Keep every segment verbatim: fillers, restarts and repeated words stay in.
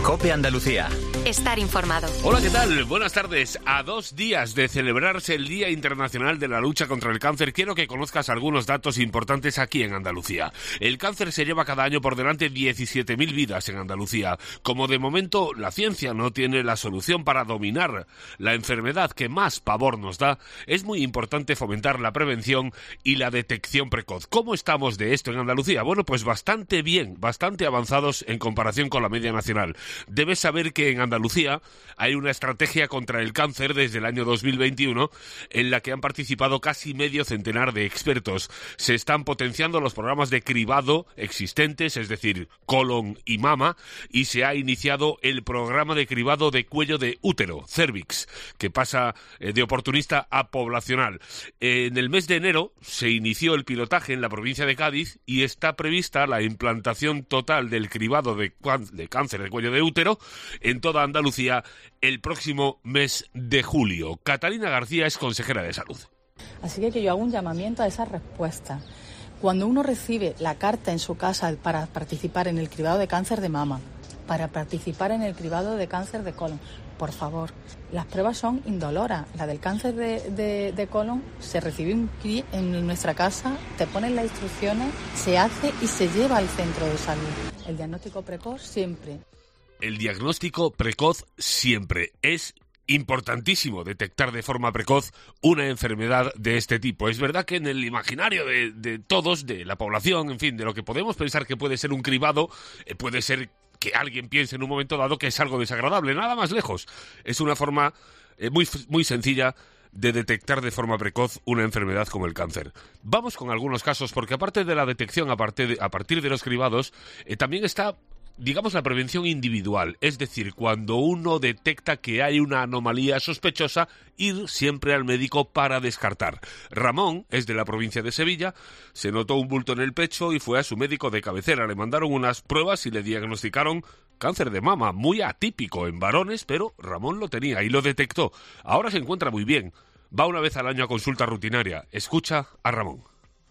COPE Andalucía. Estar informado. Hola, ¿qué tal? Buenas tardes. A dos días de celebrarse el Día Internacional de la Lucha contra el Cáncer, quiero que conozcas algunos datos importantes aquí en Andalucía. El cáncer se lleva cada año por delante diecisiete mil vidas en Andalucía. Como de momento la ciencia no tiene la solución para dominar la enfermedad que más pavor nos da, es muy importante fomentar la prevención y la detección precoz. ¿Cómo estamos de esto en Andalucía? Bueno, pues bastante bien, bastante avanzados en comparación con la media nacional. Debes saber que en Andalucía hay una estrategia contra el cáncer desde el año dos mil veintiuno en la que han participado casi medio centenar de expertos. Se están potenciando los programas de cribado existentes, es decir, colon y mama, y se ha iniciado el programa de cribado de cuello de útero, cervix, que pasa de oportunista a poblacional. En el mes de enero se inició el pilotaje en la provincia de Cádiz y está prevista la implantación total del cribado de, de cáncer de cuello de útero en toda Andalucía el próximo mes de julio. Catalina García es consejera de Salud. Así que, que yo hago un llamamiento a esa respuesta. Cuando uno recibe la carta en su casa para participar en el cribado de cáncer de mama, para participar en el cribado de cáncer de colon, por favor, las pruebas son indoloras. La del cáncer de, de, de colon se recibe un kit en nuestra casa, te ponen las instrucciones, se hace y se lleva al centro de salud. El diagnóstico precoz siempre. El diagnóstico precoz siempre es importantísimo, detectar de forma precoz una enfermedad de este tipo. Es verdad que en el imaginario de, de todos, de la población, en fin, de lo que podemos pensar que puede ser un cribado, eh, puede ser que alguien piense en un momento dado que es algo desagradable, nada más lejos. Es una forma eh, muy, muy sencilla de detectar de forma precoz una enfermedad como el cáncer. Vamos con algunos casos, porque aparte de la detección a partir de, a partir de los cribados, eh, también está, digamos, la prevención individual, es decir, cuando uno detecta que hay una anomalía sospechosa, ir siempre al médico para descartar. Ramón es de la provincia de Sevilla, se notó un bulto en el pecho y fue a su médico de cabecera. Le mandaron unas pruebas y le diagnosticaron cáncer de mama, muy atípico en varones, pero Ramón lo tenía y lo detectó. Ahora se encuentra muy bien. Va una vez al año a consulta rutinaria. Escucha a Ramón.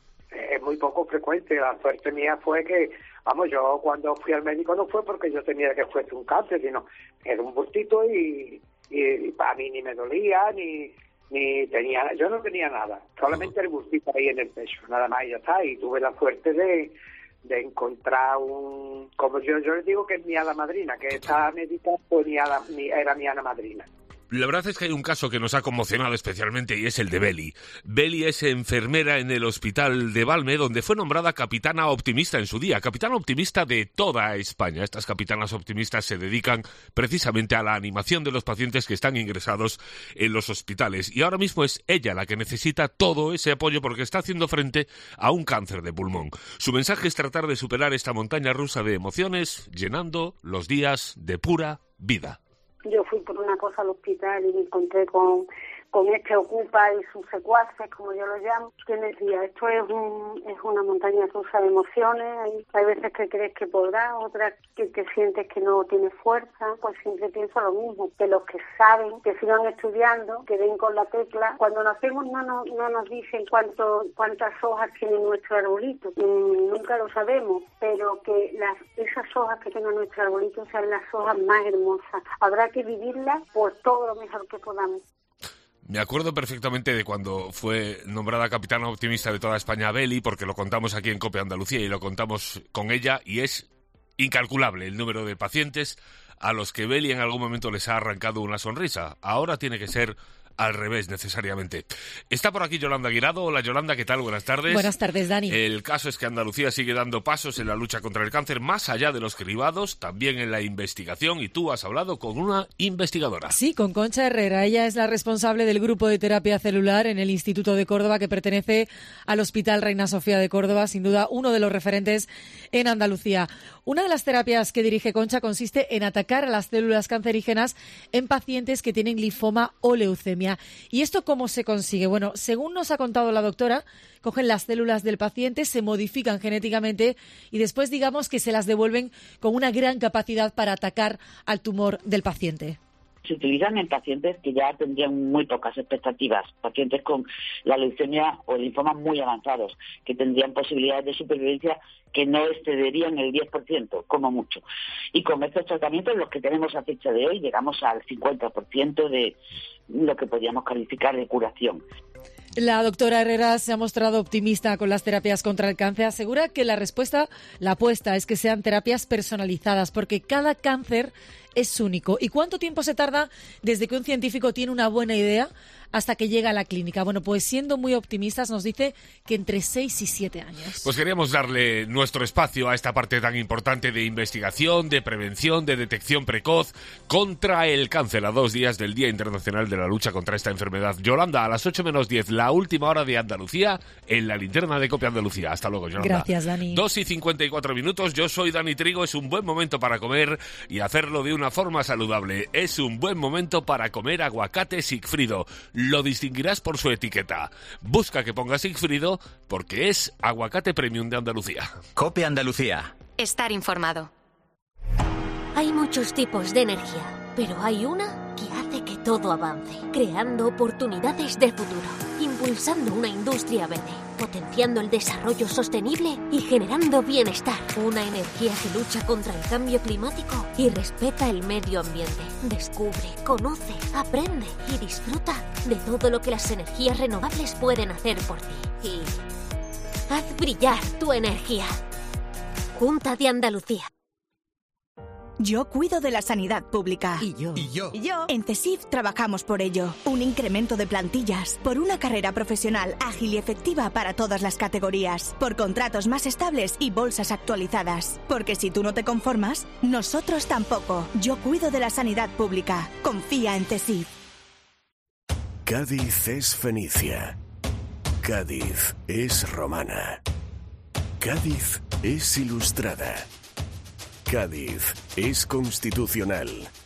Es muy poco frecuente. La suerte mía fue que, vamos, yo cuando fui al médico no fue porque yo tenía que fuese un cáncer, sino era un bultito y, y, y para mí ni me dolía, ni ni tenía, yo no tenía nada, solamente el bultito ahí en el pecho, nada más y ya está. Y tuve la suerte de, de encontrar un, como yo yo les digo que es mi hada madrina, que esta médica pues, mi hada, mi, era mi hada madrina. La verdad es que hay un caso que nos ha conmocionado especialmente y es el de Beli. Beli es enfermera en el hospital de Valme, donde fue nombrada capitana optimista en su día, capitana optimista de toda España. Estas capitanas optimistas se dedican precisamente a la animación de los pacientes que están ingresados en los hospitales. Y ahora mismo es ella la que necesita todo ese apoyo porque está haciendo frente a un cáncer de pulmón. Su mensaje es tratar de superar esta montaña rusa de emociones, llenando los días de pura vida. Yo fui por una cosa al hospital y me encontré con, con este Ocupa y sus secuaces, como yo lo llamo, que me decía, esto es un, es una montaña rusa de emociones, hay, hay veces que crees que podrás, otras que, que sientes que no tienes fuerza, pues siempre pienso lo mismo, que los que saben, que sigan estudiando, que den con la tecla. Cuando nacemos no nos, no nos dicen cuánto, cuántas hojas tiene nuestro arbolito, mm, nunca lo sabemos, pero que las, esas hojas que tenga nuestro arbolito sean las hojas más hermosas. Habrá que vivirlas por todo lo mejor que podamos. Me acuerdo perfectamente de cuando fue nombrada capitana optimista de toda España Beli, porque lo contamos aquí en COPE Andalucía y lo contamos con ella, y es incalculable el número de pacientes a los que Beli en algún momento les ha arrancado una sonrisa. Ahora tiene que ser al revés, necesariamente. Está por aquí Yolanda Guirado. Hola, Yolanda, ¿qué tal? Buenas tardes. Buenas tardes, Dani. El caso es que Andalucía sigue dando pasos en la lucha contra el cáncer, más allá de los cribados, también en la investigación, y tú has hablado con una investigadora. Sí, con Concha Herrera. Ella es la responsable del grupo de terapia celular en el Instituto de Córdoba, que pertenece al Hospital Reina Sofía de Córdoba, sin duda uno de los referentes en Andalucía. Una de las terapias que dirige Concha consiste en atacar a las células cancerígenas en pacientes que tienen linfoma o leucemia. ¿Y esto cómo se consigue? Bueno, según nos ha contado la doctora, cogen las células del paciente, se modifican genéticamente y después digamos que se las devuelven con una gran capacidad para atacar al tumor del paciente. se utilizan en pacientes que ya tendrían muy pocas expectativas, pacientes con la leucemia o el linfoma muy avanzados, que tendrían posibilidades de supervivencia que no excederían el diez por ciento, como mucho. Y con estos tratamientos, los que tenemos a fecha de hoy, llegamos al cincuenta por ciento de lo que podríamos calificar de curación. La doctora Herrera se ha mostrado optimista con las terapias contra el cáncer. Asegura que la respuesta, la apuesta, es que sean terapias personalizadas, porque cada cáncer es único. ¿Y cuánto tiempo se tarda desde que un científico tiene una buena idea hasta que llega a la clínica? Bueno, pues siendo muy optimistas nos dice que entre seis y siete años. Pues queríamos darle nuestro espacio a esta parte tan importante de investigación, de prevención, de detección precoz contra el cáncer, a dos días del Día Internacional de la Lucha contra esta enfermedad. Yolanda, a las ocho menos diez, la última hora de Andalucía en la linterna de COPE Andalucía. Hasta luego, Yolanda. Gracias, Dani. dos y cincuenta y cuatro minutos, yo soy Dani Trigo. Es un buen momento para comer y hacerlo de una forma saludable. Es un buen momento para comer aguacate Sigfrido. Lo distinguirás por su etiqueta. Busca que ponga Sigfrido porque es aguacate premium de Andalucía. COPE Andalucía. Estar informado. Hay muchos tipos de energía, pero hay una que hace que todo avance, creando oportunidades de futuro, impulsando una industria verde, potenciando el desarrollo sostenible y generando bienestar. Una energía que lucha contra el cambio climático y respeta el medio ambiente. Descubre, conoce, aprende y disfruta de todo lo que las energías renovables pueden hacer por ti. Y haz brillar tu energía. Junta de Andalucía. Yo cuido de la sanidad pública. Y yo. Y yo. Y yo. En CESIF trabajamos por ello. Un incremento de plantillas, por una carrera profesional ágil y efectiva para todas las categorías, por contratos más estables y bolsas actualizadas. Porque si tú no te conformas, nosotros tampoco. Yo cuido de la sanidad pública. Confía en CESIF. Cádiz es Fenicia. Cádiz es romana. Cádiz es ilustrada. Cádiz es constitucional.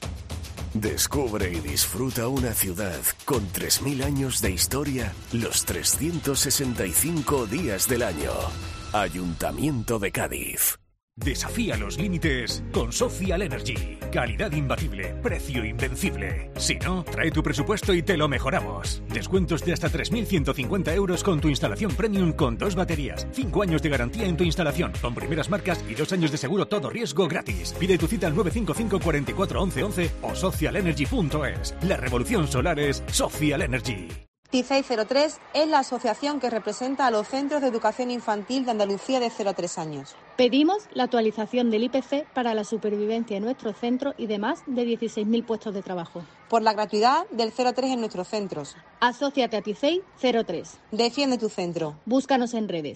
Descubre y disfruta una ciudad con tres mil años de historia los trescientos sesenta y cinco días del año. Ayuntamiento de Cádiz. Desafía los límites con Social Energy. Calidad imbatible, precio invencible. Si no, trae tu presupuesto y te lo mejoramos. Descuentos de hasta tres mil ciento cincuenta euros con tu instalación premium con dos baterías. cinco años de garantía en tu instalación, con primeras marcas y dos años de seguro todo riesgo gratis. Pide tu cita al nueve cinco cinco, cuatro cuatro, once once o social energy punto es. La revolución solar es Social Energy. TICEI cero tres es la asociación que representa a los centros de educación infantil de Andalucía de cero a tres años. Pedimos la actualización del I P C para la supervivencia en nuestros centros y de más de dieciséis mil puestos de trabajo. Por la gratuidad del cero a tres en nuestros centros. Asóciate a TICEI cero tres. Defiende tu centro. Búscanos en redes.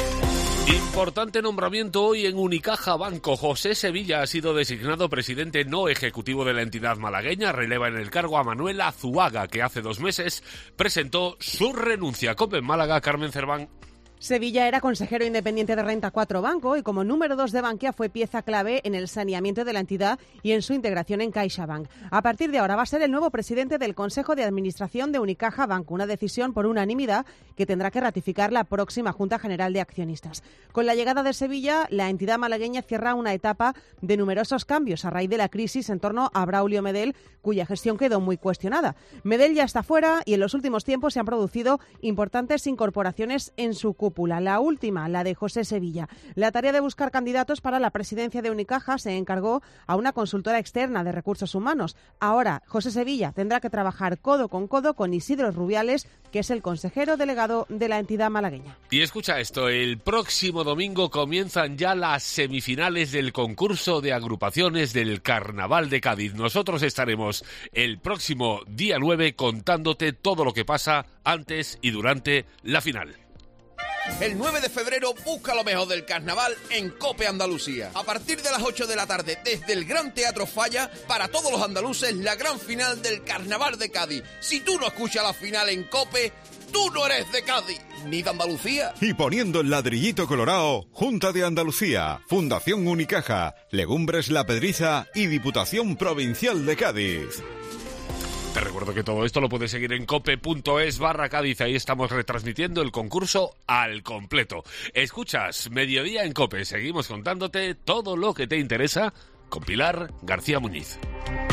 Importante nombramiento hoy en Unicaja Banco. José Sevilla ha sido designado presidente no ejecutivo de la entidad malagueña. Releva en el cargo a Manuel Azuaga, que hace dos meses presentó su renuncia. COPE en Málaga, Carmen Cerván. Sevilla era consejero independiente de Renta cuatro Banco y como número dos de Bankia fue pieza clave en el saneamiento de la entidad y en su integración en CaixaBank. A partir de ahora va a ser el nuevo presidente del Consejo de Administración de Unicaja Banco, una decisión por unanimidad que tendrá que ratificar la próxima Junta General de Accionistas. Con la llegada de Sevilla, la entidad malagueña cierra una etapa de numerosos cambios a raíz de la crisis en torno a Braulio Medel, cuya gestión quedó muy cuestionada. Medel ya está fuera y en los últimos tiempos se han producido importantes incorporaciones en su cúpula. La última, la de José Sevilla. La tarea de buscar candidatos para la presidencia de Unicaja se encargó a una consultora externa de recursos humanos. Ahora, José Sevilla tendrá que trabajar codo con codo con Isidro Rubiales, que es el consejero delegado de la entidad malagueña. Y escucha esto, el próximo domingo comienzan ya las semifinales del concurso de agrupaciones del Carnaval de Cádiz. Nosotros estaremos el próximo día nueve contándote todo lo que pasa antes y durante la final. El nueve de febrero busca lo mejor del carnaval en COPE Andalucía. A partir de las ocho de la tarde, desde el Gran Teatro Falla, para todos los andaluces, la gran final del Carnaval de Cádiz. Si tú no escuchas la final en COPE, tú no eres de Cádiz, ni de Andalucía. Y poniendo el ladrillito colorado, Junta de Andalucía, Fundación Unicaja, Legumbres La Pedriza y Diputación Provincial de Cádiz. Te recuerdo que todo esto lo puedes seguir en cope.es barra Cádiz. Ahí estamos retransmitiendo el concurso al completo. Escuchas Mediodía en COPE. Seguimos contándote todo lo que te interesa con Pilar García Muñiz.